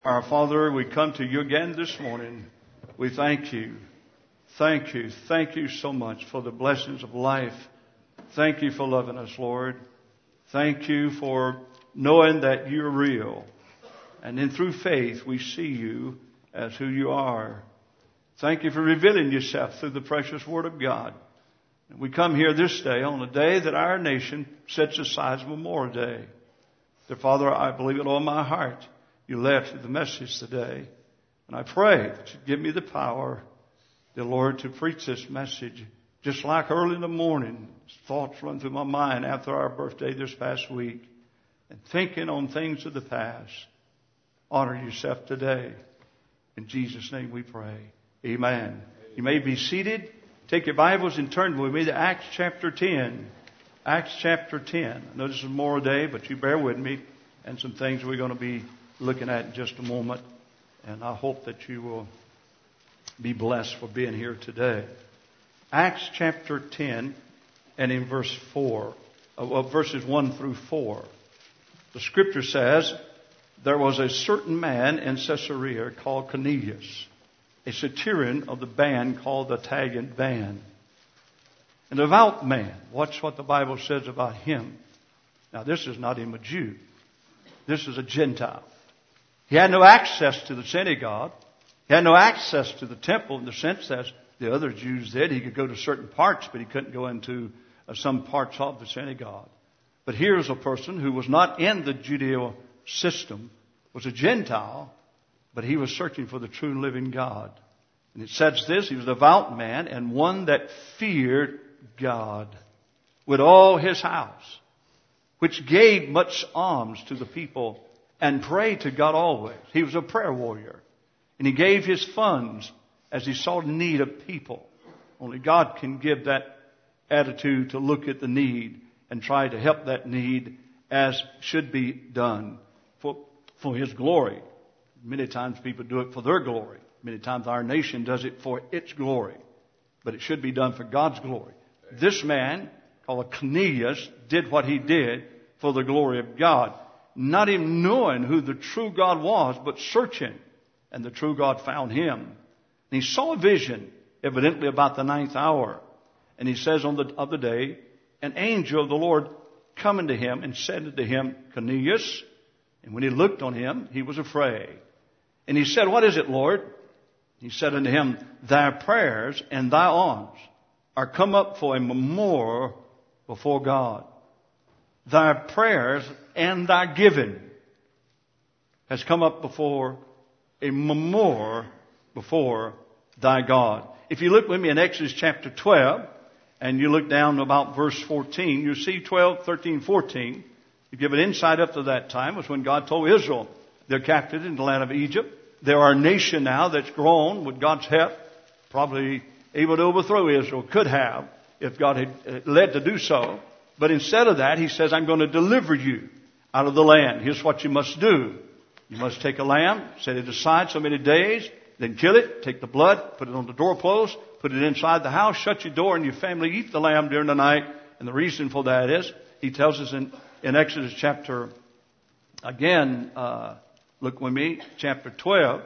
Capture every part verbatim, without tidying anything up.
Our Father, we come to you again this morning. We thank you. Thank you. Thank you so much for the blessings of life. Thank you for loving us, Lord. Thank you for knowing that you're real. And then through faith, we see you as who you are. Thank you for revealing yourself through the precious Word of God. And we come here this day on the day that our nation sets aside as Memorial Day. Dear Father, I believe it all in my heart. You led through the message today. And I pray that you give me the power, dear Lord, to preach this message. Just like early in the morning, thoughts run through my mind after our birthday this past week. And thinking on things of the past. Honor yourself today. In Jesus' name we pray. Amen. You may be seated. Take your Bibles and turn with me to Acts chapter ten. Acts chapter ten. I know this is Memorial Day, but you bear with me. And some things we're going to be looking at in just a moment. And I hope that you will be blessed for being here today. Acts chapter ten and in verse four, uh, verses one through four. The scripture says, there was a certain man in Caesarea called Cornelius, a centurion of the band called the Italian band. An devout man. Watch what the Bible says about him. Now this is not him a Jew. This is a Gentile. He had no access to the synagogue. He had no access to the temple in the sense that the other Jews did. He could go to certain parts, but he couldn't go into uh, some parts of the synagogue. But here's a person who was not in the Judeo system, was a Gentile, but he was searching for the true and living God. And it says this, he was a devout man and one that feared God with all his house, which gave much alms to the people and prayed to God always. He was a prayer warrior. And he gave his funds as he saw the need of people. Only God can give that attitude to look at the need and try to help that need as should be done for, for His glory. Many times people do it for their glory. Many times our nation does it for its glory. But it should be done for God's glory. This man, called Cornelius, did what he did for the glory of God. Not even knowing who the true God was, but searching. And the true God found him. And he saw a vision, evidently about the ninth hour. And he says on the other day, an angel of the Lord coming to him and said unto him, Cornelius. And when he looked on him, he was afraid. And he said, what is it, Lord? He said unto him, thy prayers and thy alms are come up for a memorial before God. Thy prayers and thy giving has come up before a memorial before thy God. If you look with me in Exodus chapter twelve, and you look down about verse fourteen, you see twelve, thirteen, fourteen. You give an insight up to that time was when God told Israel they're captive in the land of Egypt. There are a nation now that's grown with God's help, probably able to overthrow Israel, could have, if God had led to do so. But instead of that, He says, I'm going to deliver you out of the land. Here's what you must do. You must take a lamb, set it aside so many days, then kill it, take the blood, put it on the doorpost, put it inside the house, shut your door, and your family eat the lamb during the night. And the reason for that is, He tells us in, in Exodus chapter, again, uh, look with me, chapter twelve,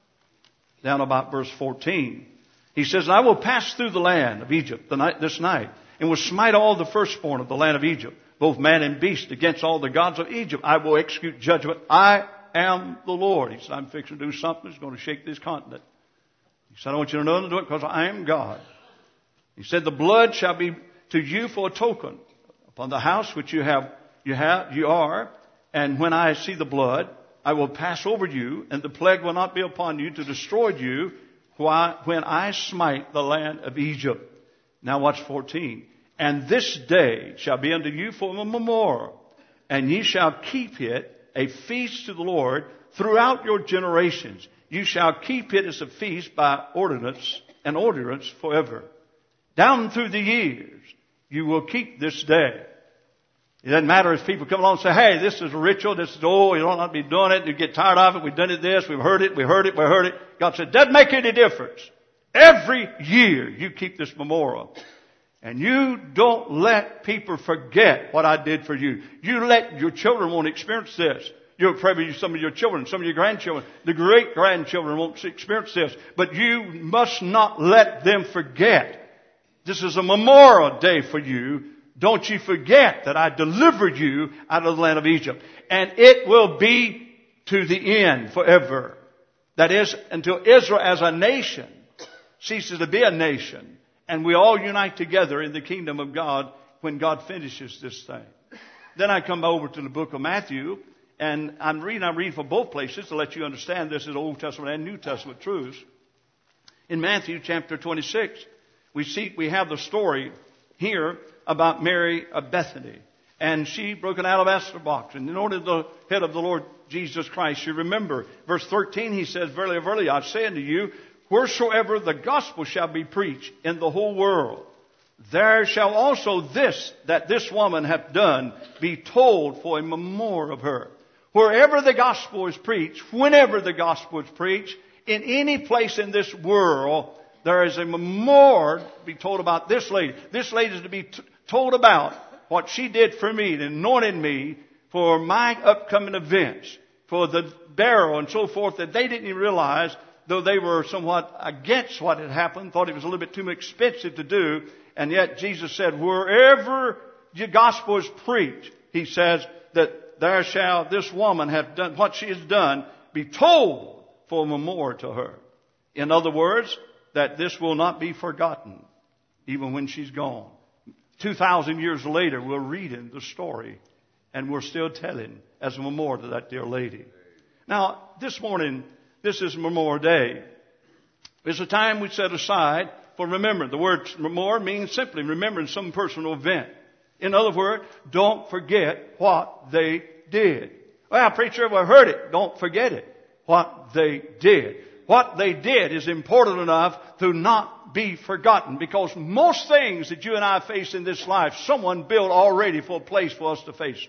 down about verse fourteen. He says, I will pass through the land of Egypt the night, this night, and will smite all the firstborn of the land of Egypt, both man and beast, against all the gods of Egypt. I will execute judgment. I am the Lord. He said, I'm fixing to do something that's going to shake this continent. He said, I want you to know to do it because I am God. He said, the blood shall be to you for a token upon the house which you have, you have, you are. And when I see the blood, I will pass over you, and the plague will not be upon you to destroy you when I smite the land of Egypt. Now watch fourteen. And this day shall be unto you for a memorial, and ye shall keep it a feast to the Lord throughout your generations. You shall keep it as a feast by ordinance and ordinance forever. Down through the years, you will keep this day. It doesn't matter if people come along and say, hey, this is a ritual, this is, oh, you don't want to be doing it, you get tired of it, we've done it this, we've heard it, we heard it, we heard it. God said, doesn't make any difference. Every year you keep this memorial. And you don't let people forget what I did for you. You let your children want to experience this. You'll pray some of your children, some of your grandchildren. The great-grandchildren won't experience this. But you must not let them forget. This is a memorial day for you. Don't you forget that I delivered you out of the land of Egypt. And it will be to the end forever. That is, until Israel as a nation ceases to be a nation. And we all unite together in the kingdom of God when God finishes this thing. Then I come over to the book of Matthew. And I'm reading, I'm reading from both places to let you understand this is Old Testament and New Testament truths. In Matthew chapter twenty-six, we see, we have the story here about Mary of Bethany. And she broke an alabaster box and anointed the head of the Lord Jesus Christ. You remember, verse thirteen, he says, Verily, verily, I say unto you, wheresoever the gospel shall be preached in the whole world, there shall also this, that this woman hath done, be told for a memorial of her. Wherever the gospel is preached, whenever the gospel is preached, in any place in this world, there is a memorial to be told about this lady. This lady is to be t- told about what she did for me and anointed me for my upcoming events, for the burial and so forth, that they didn't even realize, though they were somewhat against what had happened, thought it was a little bit too expensive to do. And yet Jesus said, wherever the gospel is preached, he says that there shall this woman have done what she has done be told for a memorial to her. In other words, that this will not be forgotten, even when she's gone. Two thousand years later, we're reading the story, and we're still telling as a memorial to that dear lady. Now, this morning, this is Memorial Day. It's a time we set aside for remembering. The word memorial means simply remembering some personal event. In other words, don't forget what they did. Well, preacher, we heard it. Don't forget it. What they did. What they did is important enough to not be forgotten, because most things that you and I face in this life, someone built already for a place for us to face.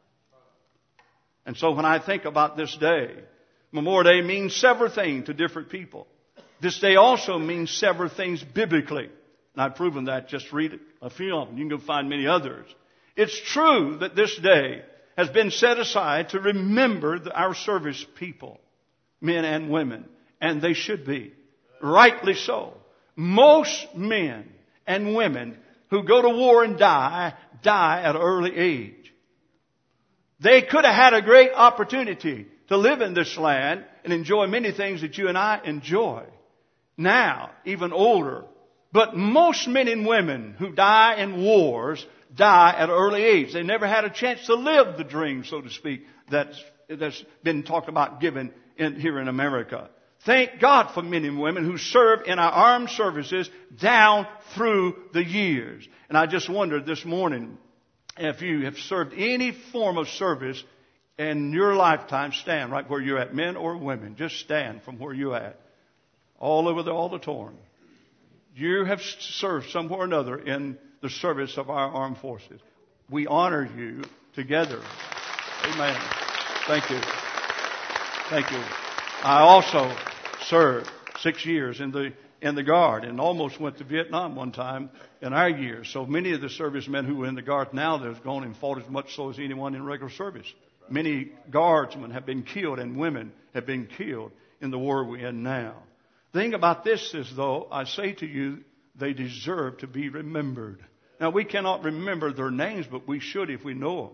And so when I think about this day, Memorial Day means several things to different people. This day also means several things biblically. And I've proven that. Just read a few of them. You can go find many others. It's true that this day has been set aside to remember the, our service people, men and women. And they should be. Rightly so. Most men and women who go to war and die, die at an early age. They could have had a great opportunity to live in this land and enjoy many things that you and I enjoy. Now, even older. But most men and women who die in wars die at an early age. They never had a chance to live the dream, so to speak, that's, that's been talked about given in, here in America. Thank God for men and women who serve in our armed services down through the years. And I just wondered this morning, if you have served any form of service in your lifetime, stand right where you're at, men or women. Just stand from where you're at. All over the auditorium. You have served somewhere or another in the service of our armed forces. We honor you together. Amen. Thank you. Thank you. I also served six years in the in the Guard and almost went to Vietnam one time in our years. So many of the servicemen who were in the Guard now that have gone and fought as much so as anyone in regular service. Many guardsmen have been killed and women have been killed in the war we're in now. The thing about this is, though, I say to you, they deserve to be remembered. Now, we cannot remember their names, but we should if we know them.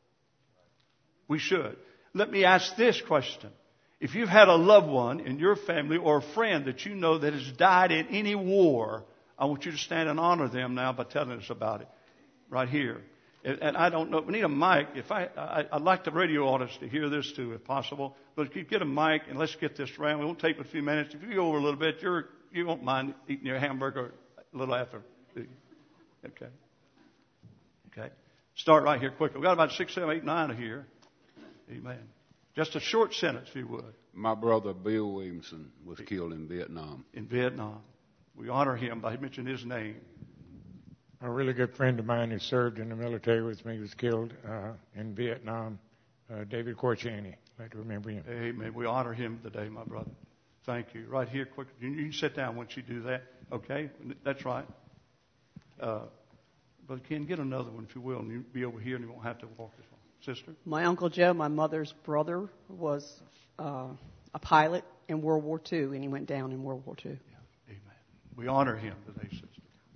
We should. Let me ask this question. If you've had a loved one in your family or a friend that you know that has died in any war, I want you to stand and honor them now by telling us about it. Right here. And I don't know, we need a mic. If I, I, I'd like the radio audience to hear this too, if possible. But if you get a mic and let's get this around. We won't take a few minutes. If you go over a little bit, you're, you won't mind eating your hamburger a little after. Okay. Okay. Start right here quickly. We've got about six, seven, eight, nine here. Amen. Just a short sentence, if you would. My brother Bill Williamson was killed in Vietnam. In Vietnam. We honor him by mentioning his name. A really good friend of mine who served in the military with me was killed uh, in Vietnam, uh, David Corchaney. I'd like to remember him. Amen. We honor him today, my brother. Thank you. Right here, quick. You, you can sit down once you do that. Okay? That's right. Uh, Brother Ken, get another one, if you will, and you'll be over here and you won't have to walk this one. Sister? My Uncle Joe, my mother's brother, was uh, a pilot in World War Two, and he went down in World War Two. Yeah. Amen. We honor him today, Sister.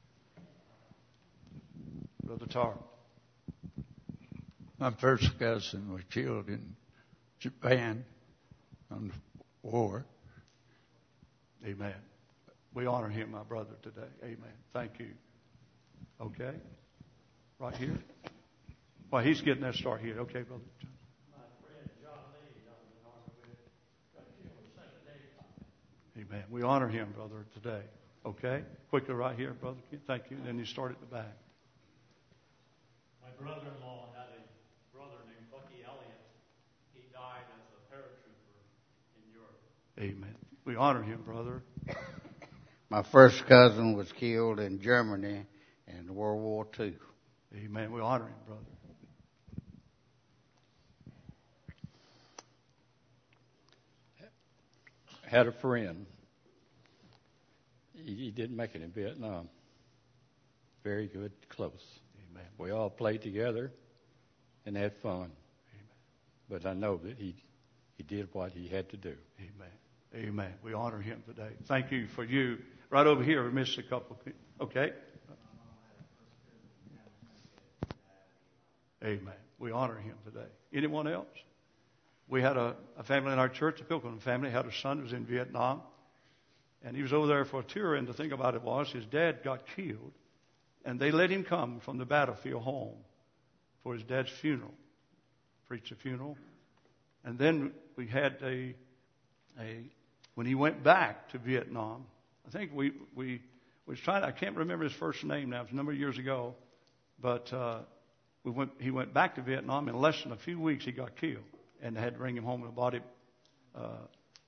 Brother Tar. My first cousin was killed in Japan on the war. Amen. We honor him, my brother, today. Amen. Thank you. Okay. Right here. Well, he's getting that start here. Okay, brother. My friend John Lee, I was in army with, got killed the second day. Amen. We honor him, brother, today. Okay. Quickly right here, brother. Thank you. Then you start at the back. My brother-in-law had a brother named Bucky Elliott. He died as a paratrooper in Europe. Amen. We honor him, brother. My first cousin was killed in Germany in World War Two. Amen. We honor him, brother. Had a friend. He, he didn't make it in Vietnam. Very good, close. Amen. We all played together and had fun. Amen. But I know that he he did what he had to do. Amen. Amen. We honor him today. Thank you for you. Right over here, we missed a couple of people. Okay. Amen. We honor him today. Anyone else? We had a, a family in our church, a Pilgrim family, had a son who was in Vietnam. And he was over there for a tour, and the thing about it was his dad got killed. And they let him come from the battlefield home for his dad's funeral, preach a funeral. And then we had a, a when he went back to Vietnam, I think we, we was trying, I can't remember his first name now, it was a number of years ago, but uh, we went, he went back to Vietnam. In less than a few weeks, he got killed. And they had to bring him home in a body uh, uh,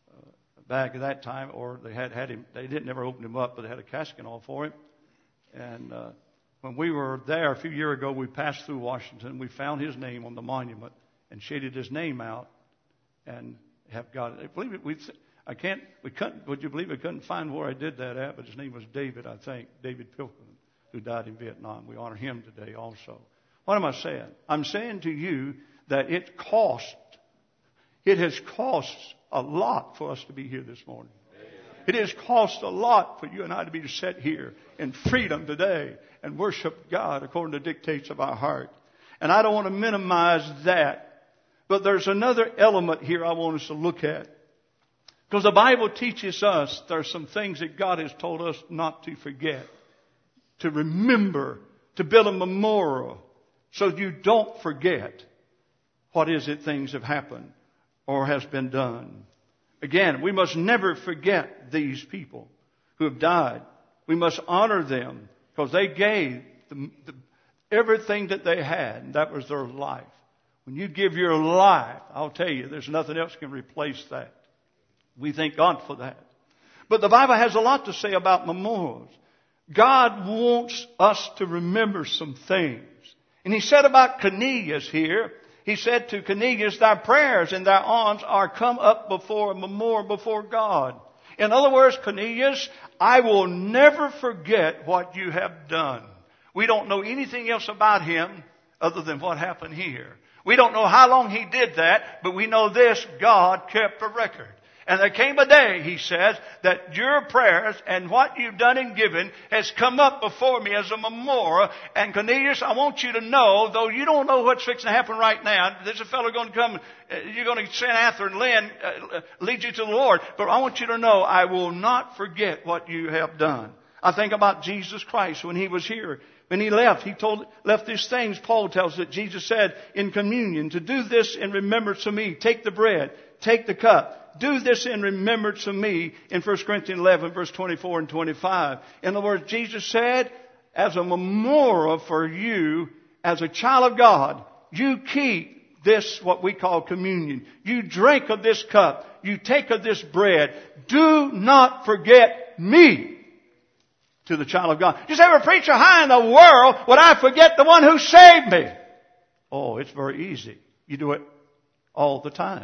bag at that time, or they had had him, they didn't never open him up, but they had a casket all for him. And uh, when we were there a few years ago, we passed through Washington. We found his name on the monument and shaded his name out and have got it. I believe it. We, I can't, we couldn't, would you believe I couldn't find where I did that at, but his name was David, I think, David Pilgrim, who died in Vietnam. We honor him today also. What am I saying? I'm saying to you that it cost, it has cost a lot for us to be here this morning. It has cost a lot for you and I to be set here in freedom today and worship God according to the dictates of our heart. And I don't want to minimize that. But there's another element here I want us to look at. Because the Bible teaches us there's some things that God has told us not to forget, to remember, to build a memorial so you don't forget what is it things have happened or has been done. Again, we must never forget these people who have died. We must honor them because they gave the, the, everything that they had, and that was their life. When you give your life, I'll tell you, there's nothing else can replace that. We thank God for that. But the Bible has a lot to say about memorials. God wants us to remember some things. And he said about Cornelius here, he said to Cornelius, thy prayers and thy alms are come up before a memorial before God. In other words, Cornelius, I will never forget what you have done. We don't know anything else about him other than what happened here. We don't know how long he did that, but we know this, God kept a record. And there came a day, he says, that your prayers and what you've done and given has come up before me as a memorial. And Cornelius, I want you to know, though you don't know what's fixing to happen right now, there's a fellow going to come, uh, you're going to send Arthur and Lynn, uh, lead you to the Lord. But I want you to know, I will not forget what you have done. I think about Jesus Christ when he was here. When he left, he told, left these things. Paul tells that Jesus said in communion, to do this in remembrance of me. Take the bread, take the cup. Do this in remembrance of me in First Corinthians eleven, verse twenty-four and twenty-five. In other words, Jesus said, as a memorial for you, as a child of God, you keep this, what we call communion. You drink of this cup. You take of this bread. Do not forget me. To the child of God. You say, well, preacher, how in the world would I forget the one who saved me? Oh, it's very easy. You do it all the time.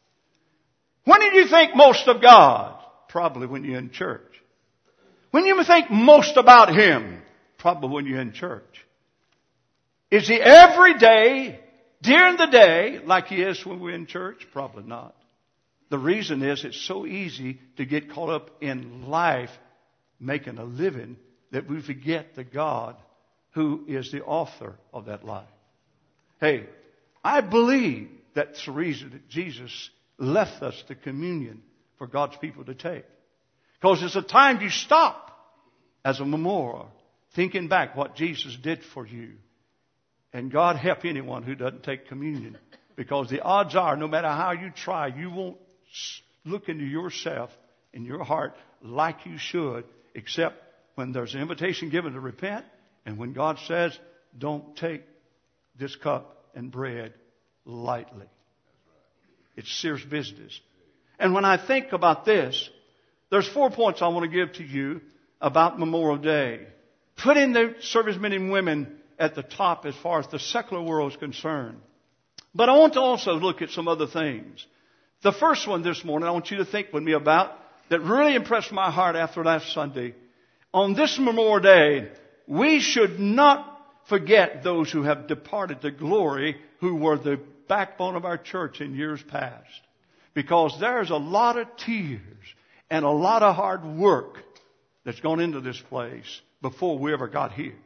When did you think most of God? Probably when you're in church. When you think most about Him? Probably when you're in church. Is He every day during the day like he is when we're in church? Probably not. The reason is it's so easy to get caught up in life, making a living, that we forget the God who is the author of that life. Hey, I believe that's the reason that Jesus left us the communion for God's people to take. Because it's a time you stop as a memorial, thinking back what Jesus did for you. And God help anyone who doesn't take communion. Because the odds are, no matter how you try, you won't look into yourself in your heart like you should, except when there's an invitation given to repent, and when God says, don't take this cup and bread lightly. It's serious business. And when I think about this, there's four points I want to give to you about Memorial Day. Putting the servicemen and women at the top as far as the secular world is concerned. But I want to also look at some other things. The first one this morning I want you to think with me about that really impressed my heart after last Sunday. On this Memorial Day, we should not forget those who have departed to glory, who were the backbone of our church in years past. Because there's a lot of tears and a lot of hard work that's gone into this place before we ever got here.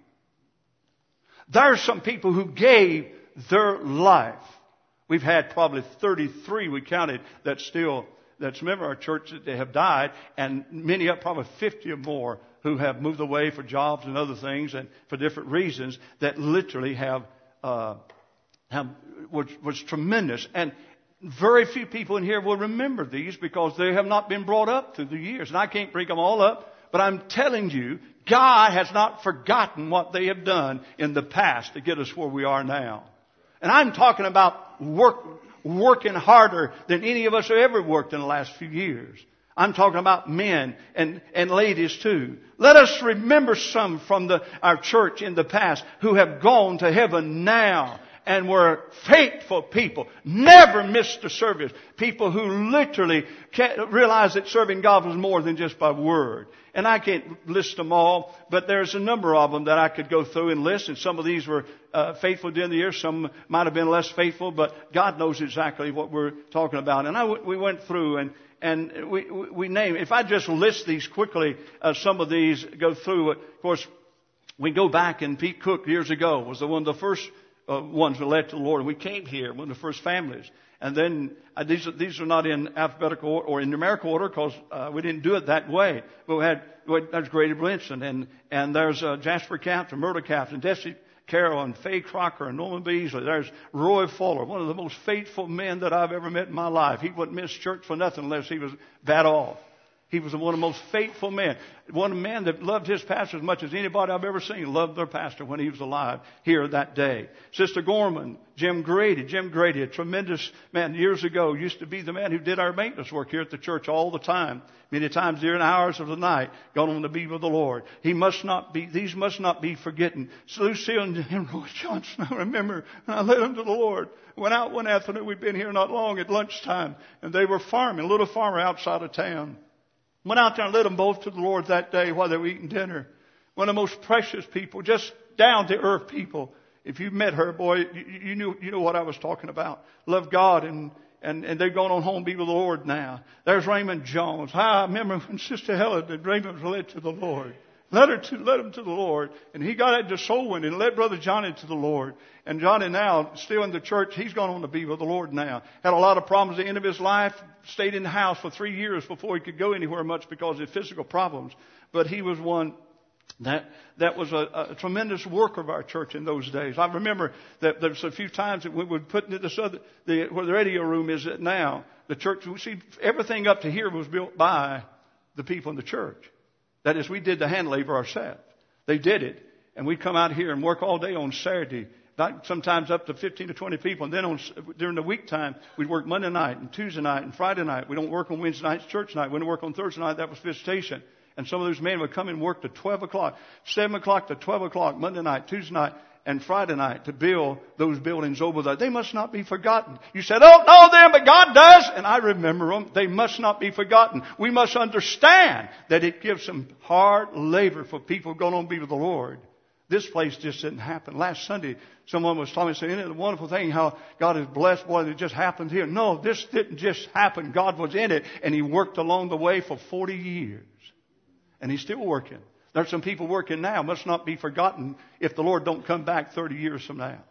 There are some people who gave their life. We've had probably thirty-three, we counted, that still, that's a member of our church that they have died, and many up, probably fifty or more, who have moved away for jobs and other things and for different reasons that literally have, uh, have was, was tremendous. And very few people in here will remember these because they have not been brought up through the years. And I can't bring them all up, but I'm telling you, God has not forgotten what they have done in the past to get us where we are now. And I'm talking about work, working harder than any of us have ever worked in the last few years. I'm talking about men and, and ladies too. Let us remember some from the, our church in the past who have gone to heaven now and were faithful people. Never missed a service. People who literally can't realize that serving God was more than just by word. And I can't list them all, but there's a number of them that I could go through and list. And some of these were uh, faithful during the year. Some might have been less faithful, but God knows exactly what we're talking about. And I w- we went through and And we, we name, if I just list these quickly, uh, some of these go through, of course, we go back and Pete Cook years ago was the one of the first uh, ones who led to the Lord. And we came here, one of the first families. And then uh, these, are, these are not in alphabetical order, or in numerical order because uh, we didn't do it that way. But we had, we had there's Grady Blinson and, and there's uh, Jasper Captain, Murdo Captain, Desi Carroll and Faye Crocker and Norman Beasley. There's Roy Fuller, one of the most faithful men that I've ever met in my life. He wouldn't miss church for nothing unless he was bad off. He was one of the most faithful men. One of the men that loved his pastor as much as anybody I've ever seen loved their pastor when he was alive here that day. Sister Gorman, Jim Grady. Jim Grady, a tremendous man years ago, used to be the man who did our maintenance work here at the church all the time. Many times during hours of the night, gone on to be with the Lord. He must not be, these must not be forgotten. Lucille and Roy Johnson, I remember when I led them to the Lord. Went out one afternoon, we'd been here not long at lunchtime, and they were farming, a little farmer outside of town. Went out there and led them both to the Lord that day while they were eating dinner. One of the most precious people, just down to earth people. If you met her, boy, you, you knew you know what I was talking about. Love God, and, and, and they've gone on home to be with the Lord now. There's Raymond Jones. I remember when Sister Helen and Raymond was led to the Lord. Led her to, led him to the Lord. And he got into soul winning and led Brother Johnny to the Lord. And Johnny now, still in the church, he's gone on to be with the Lord now. Had a lot of problems at the end of his life. Stayed in the house for three years before he could go anywhere much because of physical problems. But he was one that, that was a, a tremendous worker of our church in those days. I remember that there's a few times that we would put into this other, the, where the radio room is at now, the church, we see everything up to here was built by the people in the church. That is, we did the hand labor ourselves. They did it. And we'd come out here and work all day on Saturday, sometimes up to fifteen to twenty people. And then on, during the week time, we'd work Monday night and Tuesday night and Friday night. We don't work on Wednesday night, church night. We don't work on Thursday night. That was visitation. And some of those men would come and work to twelve o'clock, seven o'clock to twelve o'clock, Monday night, Tuesday night, and Friday night to build those buildings over there. They must not be forgotten. You said, oh, no, them, but God does. And I remember them. They must not be forgotten. We must understand that it gives some hard labor for people going on to be with the Lord. This place just didn't happen. Last Sunday, someone was telling me, saying, isn't it a wonderful thing how God has blessed what it just happened here? No, this didn't just happen. God was in it, and He worked along the way for forty years. And He's still working. There's some people working now, must not be forgotten if the Lord don't come back thirty years from now.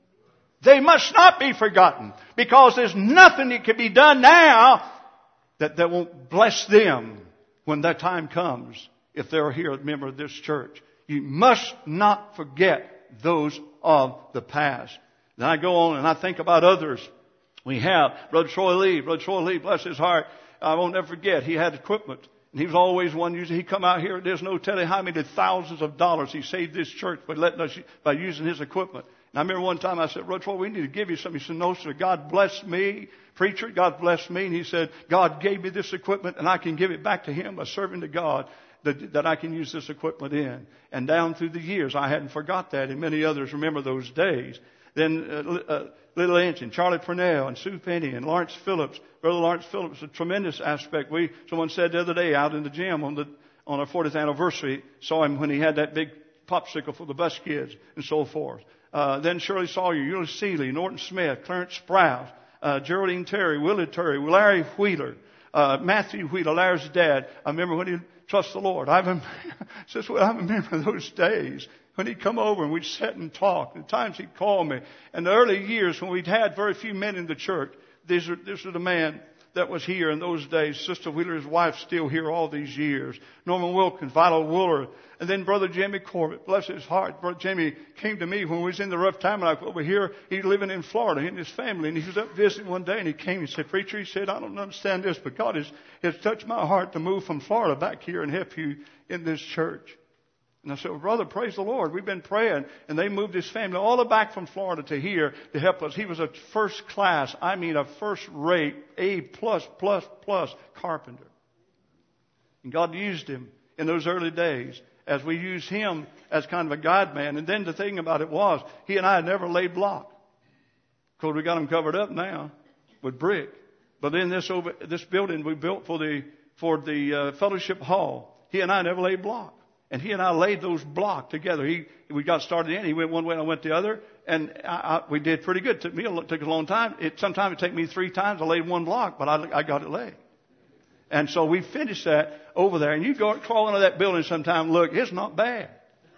They must not be forgotten, because there's nothing that can be done now that, that won't bless them when that time comes, if they're here, a member of this church. You must not forget those of the past. Then I go on and I think about others. We have Brother Troy Lee. Brother Troy Lee, bless his heart. I won't never forget. He had equipment. And he was always one using. He come out here. There's no telling how many thousands of dollars he saved this church by letting us, by using his equipment. And I remember one time I said, Brother Troy, we need to give you something. He said, no, sir. God bless me. Preacher, God bless me. And he said, God gave me this equipment and I can give it back to Him by serving to God. That, that I can use this equipment in. And down through the years, I hadn't forgot that, and many others remember those days. Then uh, uh, Little Inch and Charlie Purnell and Sue Penny and Lawrence Phillips. Brother Lawrence Phillips, a tremendous aspect. We someone said the other day out in the gym on the on our fortieth anniversary, saw him when he had that big popsicle for the bus kids and so forth. Uh, then Shirley Sawyer, Eula Seeley, Norton Smith, Clarence Sprouse, uh, Geraldine Terry, Willie Terry, Larry Wheeler, uh, Matthew Wheeler, Larry's dad. I remember when he trust the Lord. I remember, I remember those days when he'd come over and we'd sit and talk. The times he'd call me. And the early years when we'd had very few men in the church, these are, this was the man that was here in those days. Sister Wheeler, his wife, still here all these years. Norman Wilkins, Viola Wooler. And then Brother Jimmy Corbett, bless his heart. Brother Jimmy came to me when we was in the rough time over here. He's living in Florida, he and his family. And he was up visiting one day and he came and said, Preacher, he said, I don't understand this, but God has, has touched my heart to move from Florida back here and help you in this church. And I said, well, brother, praise the Lord. We've been praying. And they moved his family all the way back from Florida to here to help us. He was a first class, I mean a first rate, A plus, plus, plus carpenter. And God used him in those early days as we used him as kind of a guide man. And then the thing about it was, he and I had never laid block. Of course, we got them covered up now with brick. But in this over, this building we built for the, for the uh, fellowship hall, he and I never laid block. And he and I laid those block together. He, we got started in. He went one way and I went the other. And I, I, we did pretty good. It took me a, it took a long time. It, sometimes it took me three times. I laid one block, but I, I got it laid. And so we finished that over there. And you go crawl into that building sometime and look, it's not bad.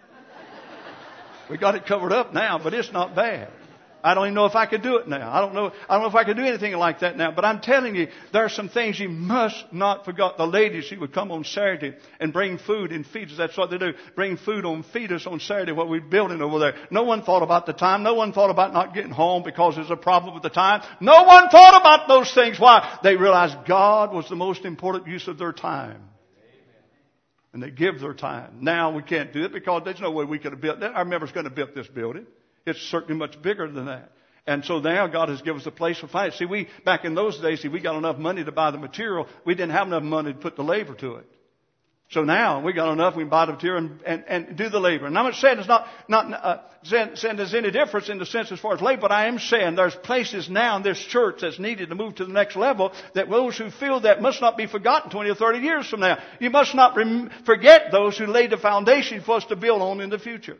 We got it covered up now, but it's not bad. I don't even know if I could do it now. I don't know. I don't know if I could do anything like that now. But I'm telling you, there are some things you must not forget. The ladies, she would come on Saturday and bring food and feed us. That's what they do. Bring food on, feed us on Saturday while we're building over there. No one thought about the time. No one thought about not getting home because there's a problem with the time. No one thought about those things. Why? They realized God was the most important use of their time. And they give their time. Now we can't do it because there's no way we could have built that. Our members couldn't have built this building. It's certainly much bigger than that. And so now God has given us a place for finance. See, we, back in those days, see, we got enough money to buy the material. We didn't have enough money to put the labor to it. So now we got enough, we can buy the material and, and, and do the labor. And I'm not saying it's not, not, uh, saying, saying there's any difference in the sense as far as labor, but I am saying there's places now in this church that's needed to move to the next level that those who feel that must not be forgotten twenty or thirty years from now. You must not rem- forget those who laid the foundation for us to build on in the future.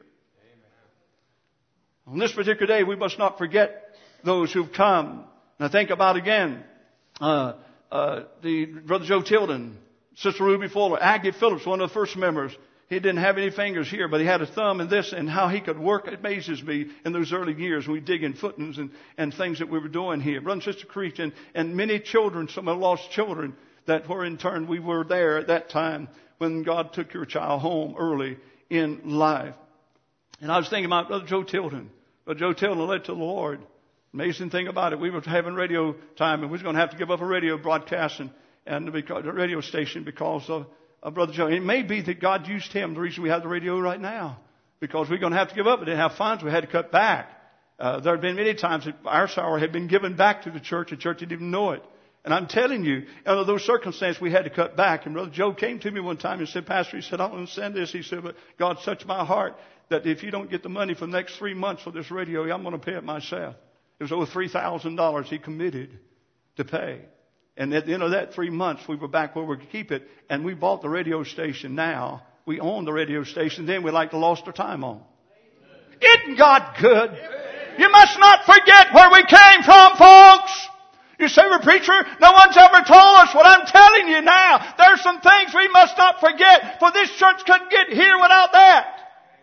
On this particular day, we must not forget those who've come. Now think about again, uh, uh, the Brother Joe Tilden, Sister Ruby Fuller, Aggie Phillips, one of the first members. He didn't have any fingers here, but he had a thumb in this, and how he could work amazes me in those early years when we dig in footnotes and, and things that we were doing here. Brother and Sister Creech and, and many children, some of the lost children that were in turn, we were there at that time when God took your child home early in life. And I was thinking about Brother Joe Tilden. Brother Joe Tilden led to the Lord. Amazing thing about it, we were having radio time, and we was going to have to give up a radio broadcast and, and because, the radio station because of, of Brother Joe. It may be that God used him, the reason we have the radio right now, because we're going to have to give up. We didn't have funds. We had to cut back. Uh, there have been many times that our sour had been given back to the church. The church didn't even know it. And I'm telling you, under those circumstances, we had to cut back. And Brother Joe came to me one time and said, Pastor, he said, I want to send this. He said, but God touched my heart that if you don't get the money for the next three months for this radio, I'm going to pay it myself. It was over three thousand dollars he committed to pay. And at the end of that three months, we were back where we could keep it. And we bought the radio station now. We own the radio station. Then we like to lost our time on. Isn't God good? You must not forget where we came from, folks. You say, well, preacher, no one's ever told us what I'm telling you now. There's some things we must not forget, for this church couldn't get here without that.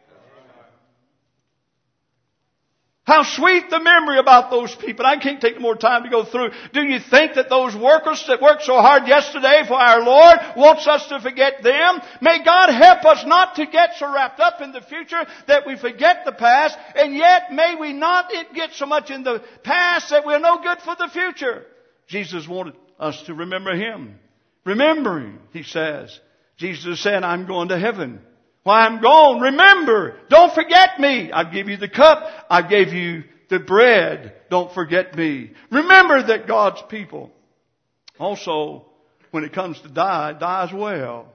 How sweet the memory about those people. I can't take more time to go through. Do you think that those workers that worked so hard yesterday for our Lord wants us to forget them? May God help us not to get so wrapped up in the future that we forget the past, and yet may we not get so much in the past that we're no good for the future. Jesus wanted us to remember Him. Remember Him, He says. Jesus said, I'm going to heaven. While I'm gone, remember, don't forget me. I give you the cup. I gave you the bread. Don't forget me. Remember that God's people also, when it comes to die, dies well.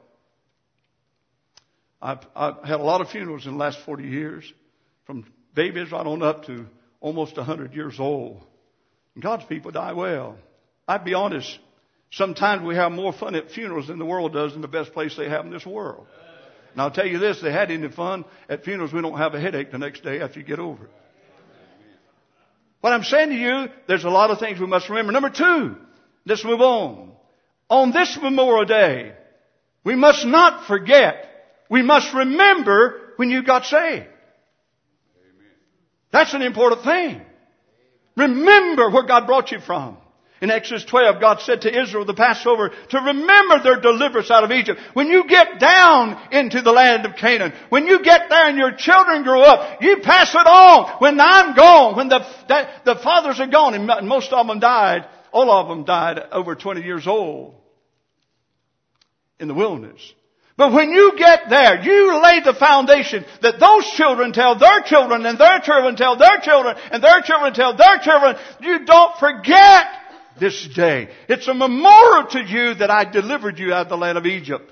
I've, I've had a lot of funerals in the last forty years, from babies right on up to almost one hundred years old. And God's people die well. I'd be honest, sometimes we have more fun at funerals than the world does in the best place they have in this world. And I'll tell you this, they had any fun at funerals, we don't have a headache the next day after you get over it. What I'm saying to you, there's a lot of things we must remember. Number two, let's move on. On this Memorial Day, we must not forget, we must remember when you got saved. That's an important thing. Remember where God brought you from. In Exodus twelve, God said to Israel, the Passover, to remember their deliverance out of Egypt. When you get down into the land of Canaan, when you get there and your children grow up, you pass it on. When I'm gone, when the, that, the fathers are gone, and most of them died, all of them died over twenty years old in the wilderness. But when you get there, you lay the foundation that those children tell their children, and their children tell their children, and their children tell their children. You don't forget this day. It's a memorial to you that I delivered you out of the land of Egypt.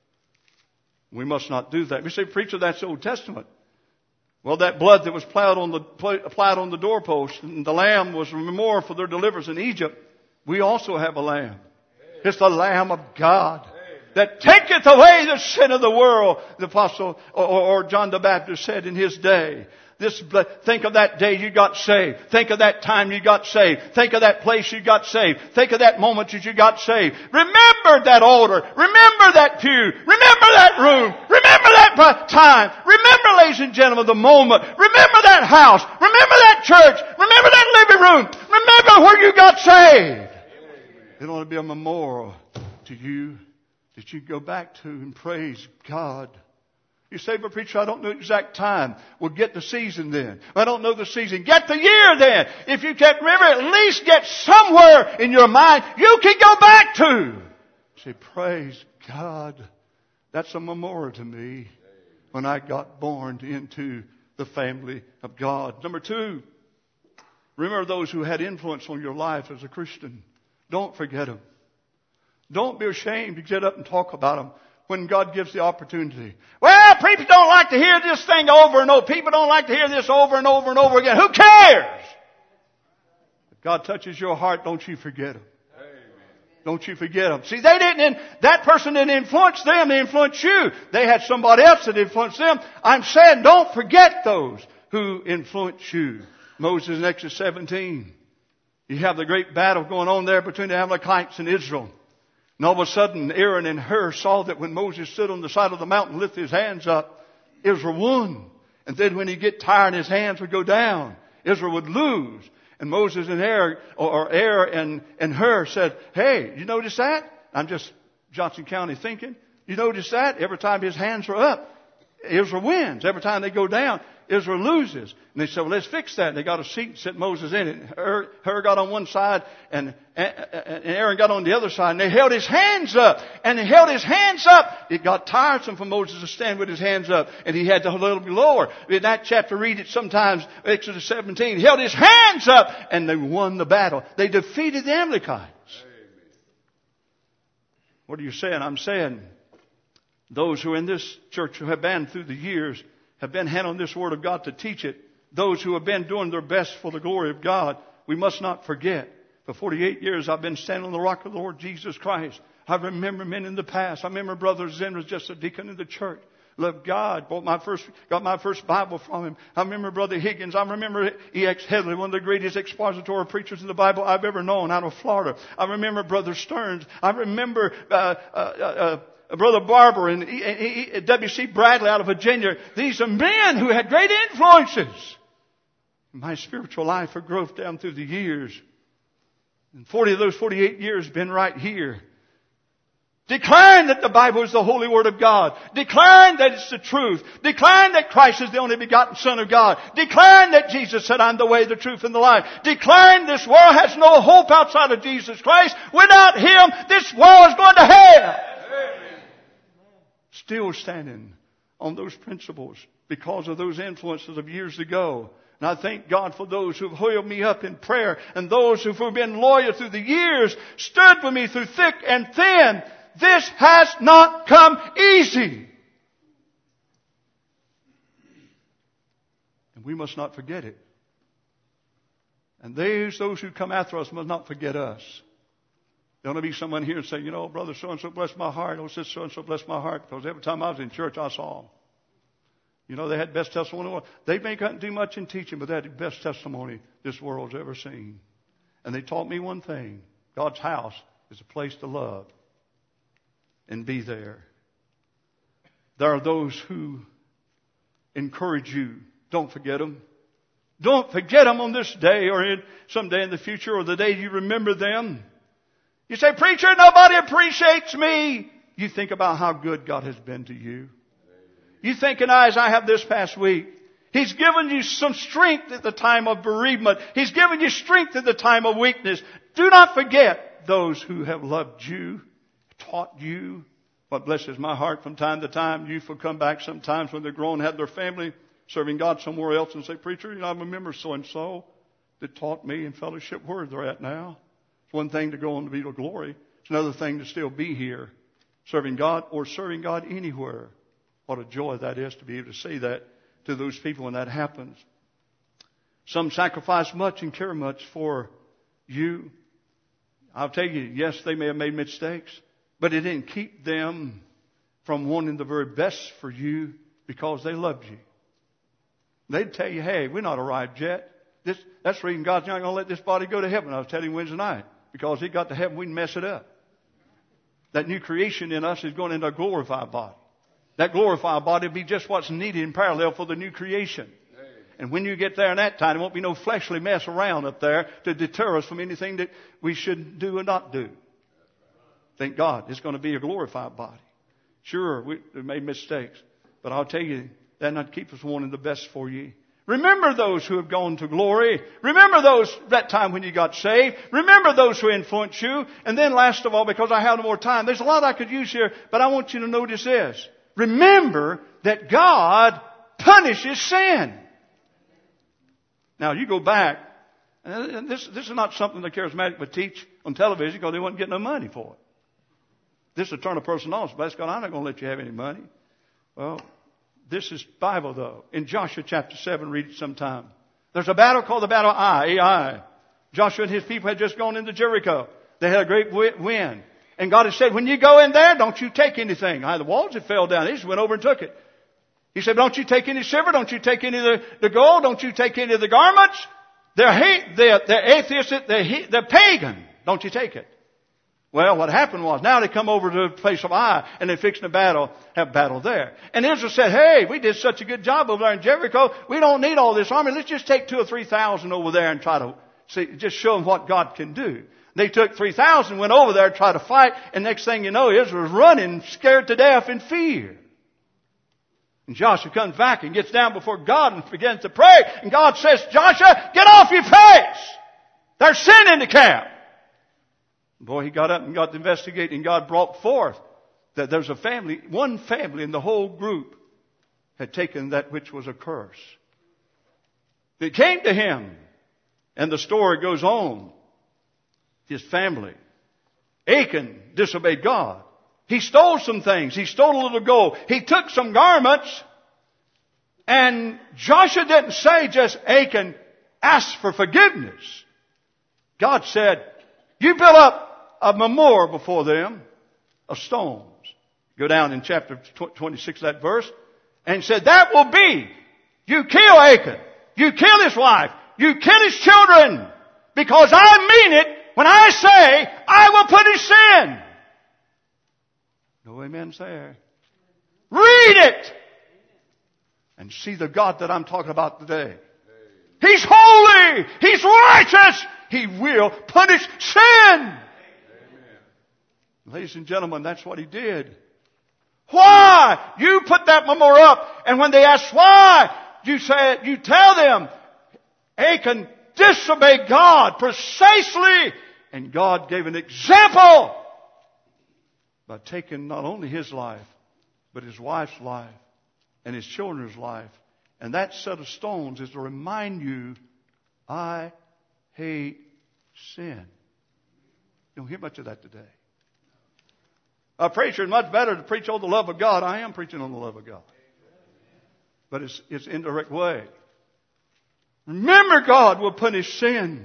We must not do that. We say, preacher, that's the Old Testament. Well, that blood that was plowed on the, plowed on the doorpost, and the lamb was a memorial for their deliverance in Egypt. We also have a lamb. It's the Lamb of God that taketh away the sin of the world, the apostle or, or John the Baptist said in his day. This, think of that day you got saved. Think of that time you got saved. Think of that place you got saved. Think of that moment that you got saved. Remember that altar. Remember that pew. Remember that room. Remember that time. Remember, ladies and gentlemen, the moment. Remember that house. Remember that church. Remember that living room. Remember where you got saved. It ought to be a memorial to you that you go back to and praise God. You say, but preacher, I don't know the exact time. Well, get the season then. I don't know the season. Get the year then. If you can't remember, at least get somewhere in your mind you can go back to. Say, praise God. That's a memorial to me when I got born into the family of God. Number two, remember those who had influence on your life as a Christian. Don't forget them. Don't be ashamed to get up and talk about them when God gives the opportunity. Well, people don't like to hear this thing over and over. People don't like to hear this over and over and over again. Who cares? If God touches your heart, don't you forget them. Amen. Don't you forget them. See, they didn't, that person didn't influence them, they influenced you. They had somebody else that influenced them. I'm saying don't forget those who influenced you. Moses in Exodus seventeen. You have the great battle going on there between the Amalekites and Israel. And all of a sudden, Aaron and Hur saw that when Moses stood on the side of the mountain and lifted his hands up, Israel won. And then when he'd get tired, his hands would go down. Israel would lose. And Moses and Aaron, or Aaron and, and Hur said, hey, you notice that? I'm just Johnson County thinking. You notice that? Every time his hands are up, Israel wins. Every time they go down, Israel loses. And they said, well, let's fix that. And they got a seat and set Moses in it. Hur, Hur got on one side and, and Aaron got on the other side. And they held his hands up. And they held his hands up. It got tiresome for Moses to stand with his hands up. And he had to hold them lower. In that chapter, read it sometimes, Exodus seventeen. He held his hands up and they won the battle. They defeated the Amalekites. What are you saying? I'm saying those who are in this church who have been through the years have been handling this Word of God to teach it. Those who have been doing their best for the glory of God, we must not forget. For forty-eight years I've been standing on the rock of the Lord Jesus Christ. I remember men in the past. I remember Brother Zen was just a deacon in the church. Loved God. Bought my first, got my first Bible from him. I remember Brother Higgins. I remember E X Headley, one of the greatest expository preachers in the Bible I've ever known, out of Florida. I remember Brother Stearns. I remember uh, uh, uh, uh, Brother Barber and e, e, e, W C Bradley out of Virginia. These are men who had great influences in my spiritual life for growth down through the years. And forty of those forty-eight years been right here. Declaring that the Bible is the holy Word of God. Declaring that it's the truth. Declaring that Christ is the only begotten Son of God. Declaring that Jesus said, I'm the way, the truth, and the life. Declaring this world has no hope outside of Jesus Christ. Without Him, this world is going to hell. Amen. Still standing on those principles because of those influences of years ago. And I thank God for those who have held me up in prayer and those who have been loyal through the years, stood with me through thick and thin. This has not come easy. And we must not forget it. And those, those who come after us must not forget us. There ought to be someone here and say, you know, Brother so-and-so bless my heart. Oh, Sister so-and-so bless my heart. Because every time I was in church, I saw them. You know, they had best testimony. They may not do much in teaching, but they had the best testimony this world's ever seen. And they taught me one thing. God's house is a place to love and be there. There are those who encourage you. Don't forget them. Don't forget them on this day or in some day in the future or the day you remember them. You say, preacher, nobody appreciates me. You think about how good God has been to you. You think, and I, as I have this past week, He's given you some strength at the time of bereavement. He's given you strength at the time of weakness. Do not forget those who have loved you, taught you. What blesses my heart from time to time, youth will come back sometimes when they're grown, had their family, serving God somewhere else and say, preacher, you know, I remember so-and-so that taught me in fellowship. Where they're at now. It's one thing to go on to be to glory. It's another thing to still be here, serving God or serving God anywhere. What a joy that is to be able to say that to those people when that happens. Some sacrifice much and care much for you. I'll tell you, yes, they may have made mistakes, but it didn't keep them from wanting the very best for you because they loved you. They'd tell you, hey, we're not arrived yet. This, that's the reason God's not going to let this body go to heaven. I was telling you Wednesday night. Because it got to heaven, we'd mess it up. That new creation in us is going into a glorified body. That glorified body will be just what's needed in parallel for the new creation. And when you get there in that time, there won't be no fleshly mess around up there to deter us from anything that we should do or not do. Thank God, it's going to be a glorified body. Sure, we made mistakes. But I'll tell you, that not keep us wanting the best for you. Remember those who have gone to glory. Remember those, that time when you got saved. Remember those who influenced you. And then last of all, because I have no more time, there's a lot I could use here, but I want you to notice this. Remember that God punishes sin. Now, you go back, and this, this is not something the charismatic would teach on television because they wouldn't get no money for it. This would turn a person off. Bless God, I'm not going to let you have any money. Well, this is Bible, though. In Joshua chapter seven, read it sometime. There's a battle called the Battle of Ai, Ai. Joshua and his people had just gone into Jericho. They had a great wind. And God had said, when you go in there, don't you take anything. The walls had fell down. They just went over and took it. He said, don't you take any silver. Don't you take any of the, the gold. Don't you take any of the garments. They're, hate, they're, they're atheists. They're, they're pagan. Don't you take it. Well, what happened was, now they come over to the place of Ai, and they're fixing a battle, have battle there. And Israel said, hey, we did such a good job over there in Jericho, we don't need all this army, let's just take two or three thousand over there and try to see, just show them what God can do. They took three thousand, went over there, tried to fight, and next thing you know, Israel was running, scared to death in fear. And Joshua comes back and gets down before God and begins to pray, and God says, Joshua, get off your face! There's sin in the camp! Boy, he got up and got to investigate, and God brought forth that there's a family, one family in the whole group had taken that which was a curse. It came to him, and the story goes on. His family. Achan disobeyed God. He stole some things. He stole a little gold. He took some garments, and Joshua didn't say just Achan asked for forgiveness. God said, you build up a memorial before them of stones. Go down in chapter twenty-six, that verse, and said, that will be, you kill Achan, you kill his wife, you kill his children, because I mean it when I say I will punish sin. No amens there. Read it and see the God that I'm talking about today. He's holy. He's righteous. He will punish sin. Amen. Ladies and gentlemen, that's what He did. Why? You put that memorial up, and when they ask why, you say, you tell them, Achan disobeyed God precisely, and God gave an example by taking not only his life, but his wife's life and his children's life. And that set of stones is to remind you, I hate sin. You don't hear much of that today. A preacher is much better to preach on the love of God. I am preaching on the love of God. But it's, it's indirect way. Remember, God will punish sin.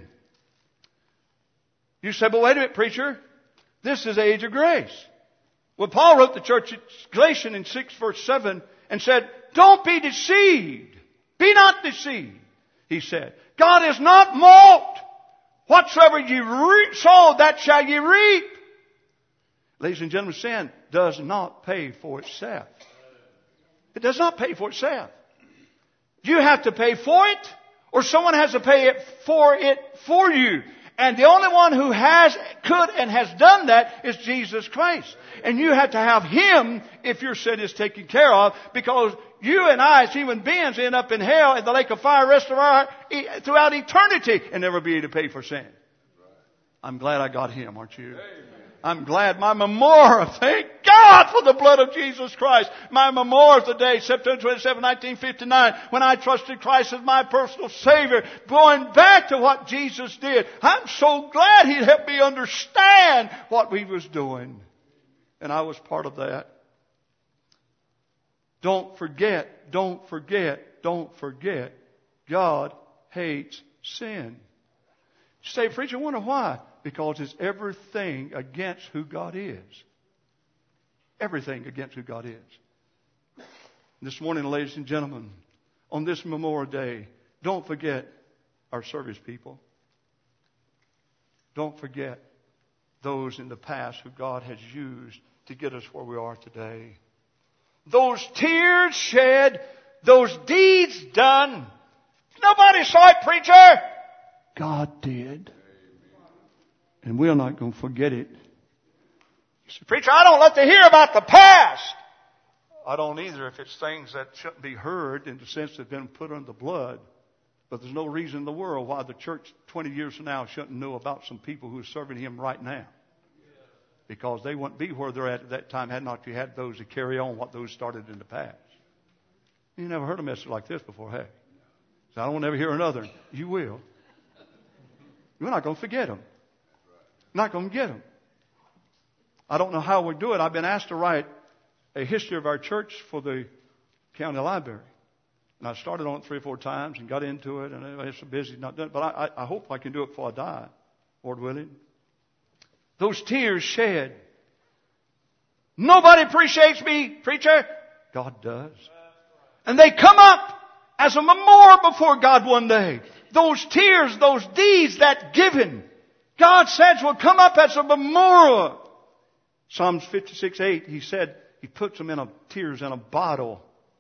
You say, but wait a minute, preacher. This is the age of grace. Well, Paul wrote the church at Galatians in six verse seven and said, don't be deceived. Be not deceived. He said, God is not mocked. Whatsoever ye re- sow, that shall ye reap. Ladies and gentlemen, sin does not pay for itself. It does not pay for itself. You have to pay for it, or someone has to pay it for it for you. And the only one who has, could, and has done that is Jesus Christ. And you have to have Him if your sin is taken care of, because you and I as human beings end up in hell in the lake of fire rest of our, throughout eternity and never be able to pay for sin. I'm glad I got Him, aren't you? I'm glad my memorial, thank God for the blood of Jesus Christ. My memorial today, September twenty-seventh, nineteen fifty-nine, when I trusted Christ as my personal Savior, going back to what Jesus did. I'm so glad He helped me understand what we was doing. And I was part of that. Don't forget, don't forget, don't forget, God hates sin. You say, preacher, I wonder why? Because it's everything against who God is. Everything against who God is. This morning, ladies and gentlemen, on this Memorial Day, don't forget our service people. Don't forget those in the past who God has used to get us where we are today. Those tears shed, those deeds done. Nobody saw it, preacher. God did. And we're not going to forget it. You say, preacher, I don't like to hear about the past. I don't either if it's things that shouldn't be heard in the sense they've been put under the blood. But there's no reason in the world why the church twenty years from now shouldn't know about some people who are serving Him right now. Because they wouldn't be where they're at at that time had not you had those to carry on what those started in the past. You never heard a message like this before, hey? So I don't ever hear another. You will. We're not going to forget them. Not going to get them. I don't know how we do it. I've been asked to write a history of our church for the county library. And I started on it three or four times and got into it, and I was so busy not doing it. But I, I hope I can do it before I die, Lord willing. Those tears shed. Nobody appreciates me, preacher. God does. And they come up as a memorial before God one day. Those tears, those deeds, that giving, God says will come up as a memorial. Psalms fifty-six eight, He said He puts them in a, tears in a bottle.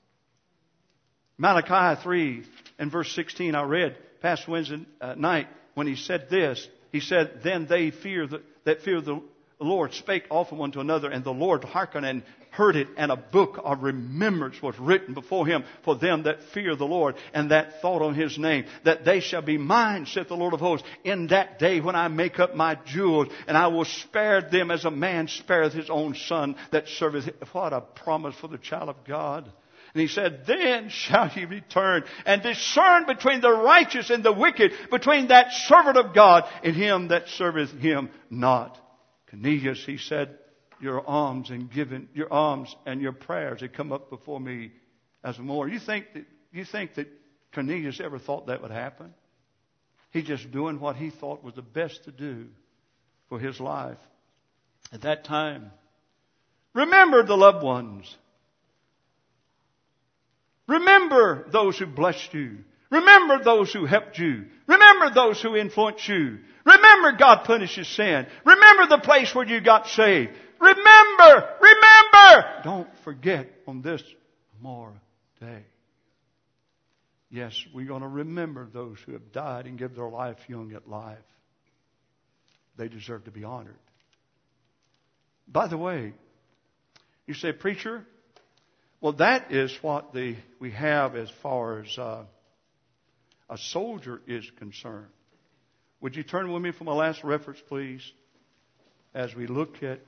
Malachi three and verse sixteen, I read past Wednesday night when He said this. He said, then they fear the, that fear the Lord spake often one to another, and the Lord hearkened and heard it, and a book of remembrance was written before Him for them that fear the Lord, and that thought on His name, that they shall be mine, saith the Lord of hosts, in that day when I make up my jewels, and I will spare them as a man spareth his own son that serveth him. What a promise for the child of God. And He said, then shall ye return and discern between the righteous and the wicked, between that servant of God and him that serveth Him not. Cornelius, He said, your alms and giving, your alms and your prayers had come up before me as a memorial. You think that, you think that Cornelius ever thought that would happen? He's just doing what he thought was the best to do for his life at that time. Remember the loved ones. Remember those who blessed you. Remember those who helped you. Remember those who influenced you. Remember God punishes sin. Remember the place where you got saved. Remember, remember. Don't forget on this Memorial Day. Yes, we're going to remember those who have died and give their life young at life. They deserve to be honored. By the way, you say, preacher, well, that is what the we have as far as uh, a soldier is concerned. Would you turn with me for my last reference, please, as we look at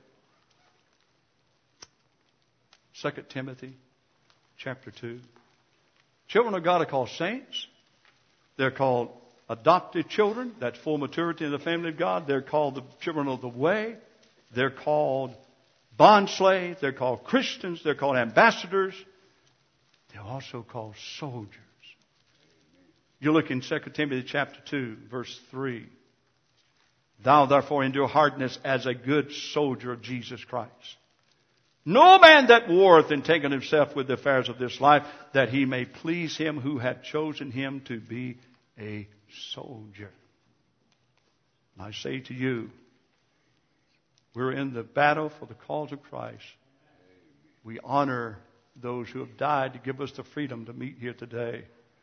Second Timothy chapter two. Children of God are called saints. They're called adopted children. That's full maturity in the family of God. They're called the children of the way. They're called bond slaves. They're called Christians. They're called ambassadors. They're also called soldiers. You look in Second Timothy chapter two, verse three. Thou therefore endure hardness as a good soldier of Jesus Christ. No man that warreth entangled himself with the affairs of this life, that he may please him who hath chosen him to be a soldier. And I say to you, we're in the battle for the cause of Christ. We honor those who have died to give us the freedom to meet here today.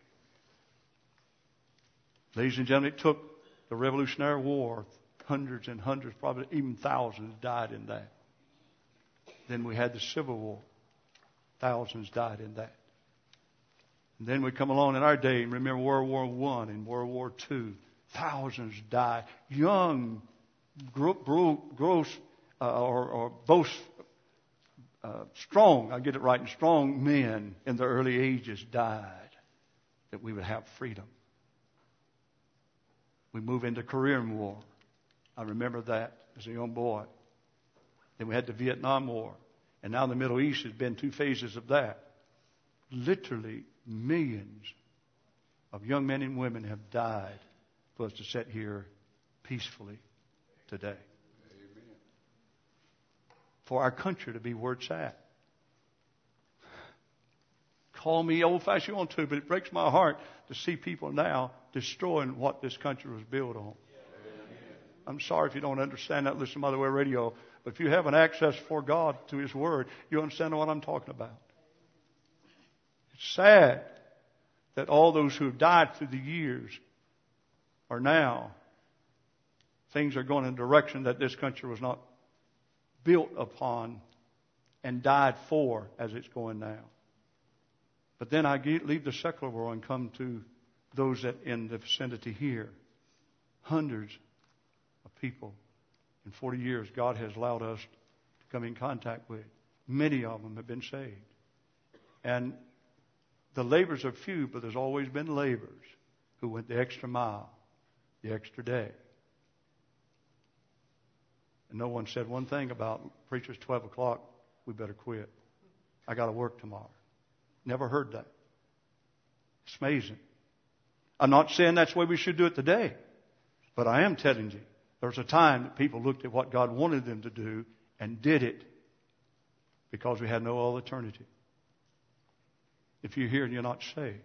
Ladies and gentlemen, it took the Revolutionary War. Hundreds and hundreds, probably even thousands died in that. Then we had the Civil War. Thousands died in that. And then we come along in our day and remember World War One and World War Two. Thousands died. Young, gross, gross uh, or, or both uh, strong, I get it right, and strong men in the early ages died that we would have freedom. We move into Korean War. I remember that as a young boy. Then we had the Vietnam War. And now the Middle East has been two phases of that. Literally millions of young men and women have died for us to sit here peacefully today. Amen. For our country to be where it's at. Call me old-fashioned you want to, but it breaks my heart to see people now destroying what this country was built on. I'm sorry if you don't understand that. Listen to Mother Way Radio. But if you have an access for God to His Word, you understand what I'm talking about. It's sad that all those who have died through the years are now, things are going in a direction that this country was not built upon and died for as it's going now. But then I leave the secular world and come to those that in the vicinity here. Hundreds of people in forty years God has allowed us to come in contact with. Many of them have been saved. And the labors are few, but there's always been laborers who went the extra mile, the extra day. And no one said one thing about, preacher's twelve o'clock, we better quit. I got to work tomorrow. Never heard that. It's amazing. I'm not saying that's the way we should do it today. But I am telling you, there was a time that people looked at what God wanted them to do and did it because we had no alternative. If you're here and you're not saved,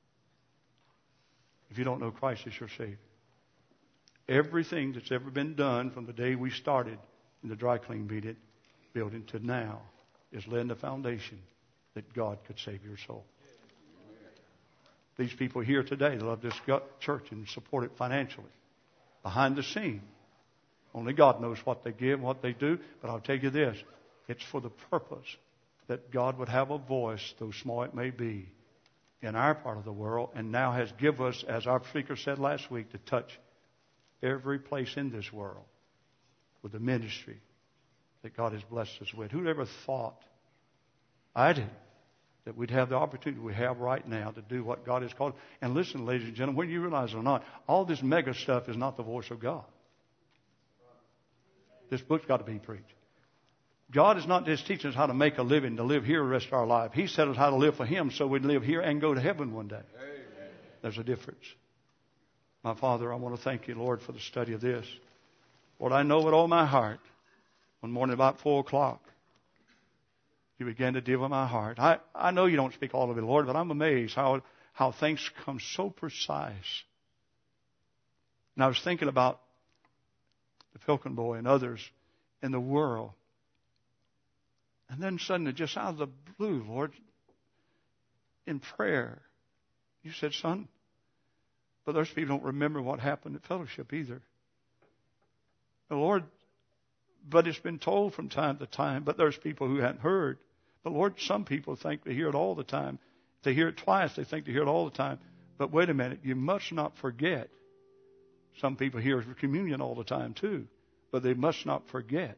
if you don't know Christ as your Savior, everything that's ever been done from the day we started in the dry clean building to now is laying the foundation that God could save your soul. These people here today love this church and support it financially. Behind the scene, only God knows what they give and what they do. But I'll tell you this, it's for the purpose that God would have a voice, though small it may be, in our part of the world, and now has given us, as our speaker said last week, to touch every place in this world with the ministry that God has blessed us with. Who'd ever thought, I did, that we'd have the opportunity we have right now to do what God has called. And listen, ladies and gentlemen, whether you realize it or not, all this mega stuff is not the voice of God. This book's got to be preached. God is not just teaching us how to make a living, to live here the rest of our life. He said us how to live for Him so we'd live here and go to heaven one day. Amen. There's a difference. My Father, I want to thank you, Lord, for the study of this. Lord, I know with all my heart, one morning about four o'clock, You began to deal with my heart. I, I know you don't speak all of it, Lord, but I'm amazed how, how things come so precise. And I was thinking about the Pilkin boy and others in the world. And then suddenly, just out of the blue, Lord, in prayer, you said, son, but those people don't remember what happened at fellowship either. The Lord, but it's been told from time to time, but there's people who hadn't heard. But Lord, some people think they hear it all the time. If they hear it twice, they think they hear it all the time. But wait a minute, you must not forget. Some people hear communion all the time too, but they must not forget.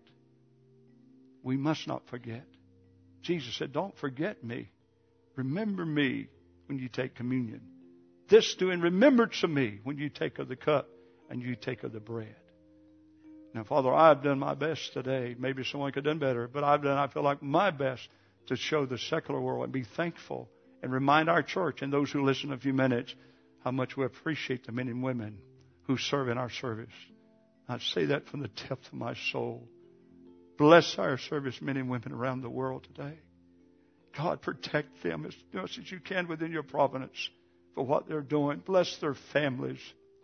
We must not forget. Jesus said, don't forget me. Remember me when you take communion. This do in remembrance of me when you take of the cup and you take of the bread. Now, Father, I've done my best today. Maybe someone could have done better, but I've done, I feel like, my best to show the secular world and be thankful and remind our church and those who listen in a few minutes how much we appreciate the men and women who serve in our service. I say that from the depth of my soul. Bless our service men and women around the world today. God, protect them as much as you can within your providence for what they're doing. Bless their families.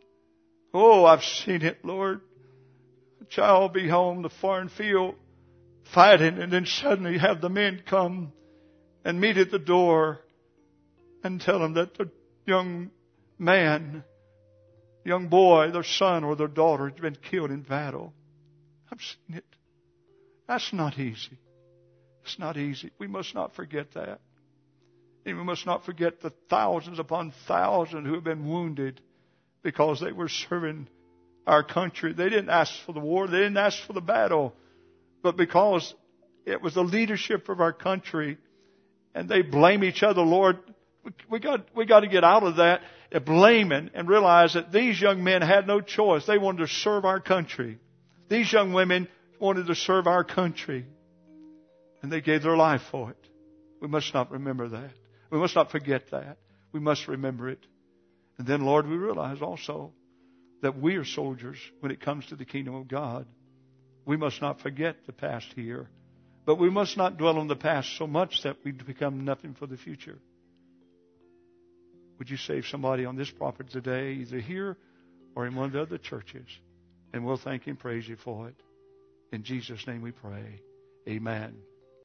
Oh, I've seen it, Lord. A child be home, the foreign field, fighting, and then suddenly have the men come and meet at the door and tell them that the young man, young boy, their son or their daughter has been killed in battle. I've seen it. That's not easy. It's not easy. We must not forget that. And we must not forget the thousands upon thousands who have been wounded because they were serving our country. They didn't ask for the war. They didn't ask for the battle. But because it was the leadership of our country and they blame each other, Lord, we got, we got to get out of that blaming and realize that these young men had no choice. They wanted to serve our country. These young women wanted to serve our country. And they gave their life for it. We must not remember that. We must not forget that. We must remember it. And then, Lord, we realize also that we are soldiers when it comes to the kingdom of God. We must not forget the past here. But we must not dwell on the past so much that we become nothing for the future. Would you save somebody on this property today, either here or in one of the other churches? And we'll thank and praise you for it. In Jesus' name we pray. Amen.